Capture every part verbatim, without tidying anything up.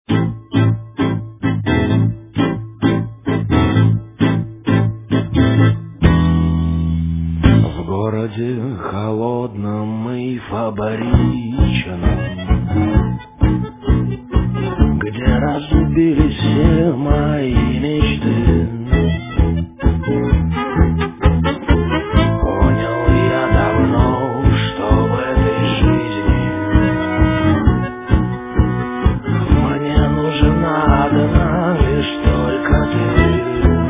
В городе холодном и фабричном, где разбились все мои мечты, понял я давно, что в этой жизни мне нужна одна лишь только ты.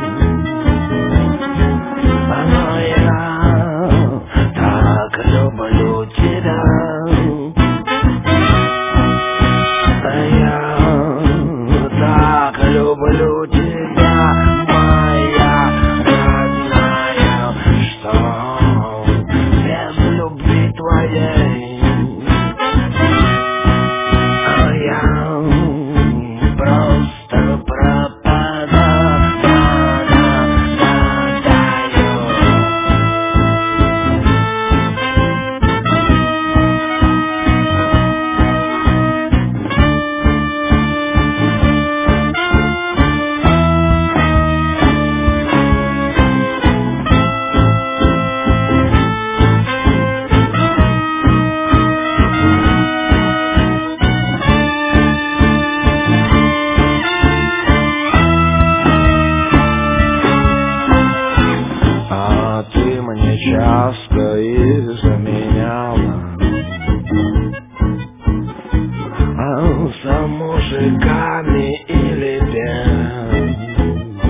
Но я так люблю тебя, я так люблю тебя, моя родная, что без любви твоей я просто пропадаю. А ты мне часто изменяла, а за мужиками или без,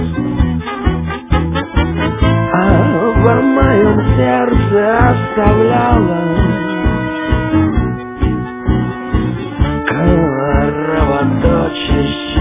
а в моем сердце оставляла кровоточащий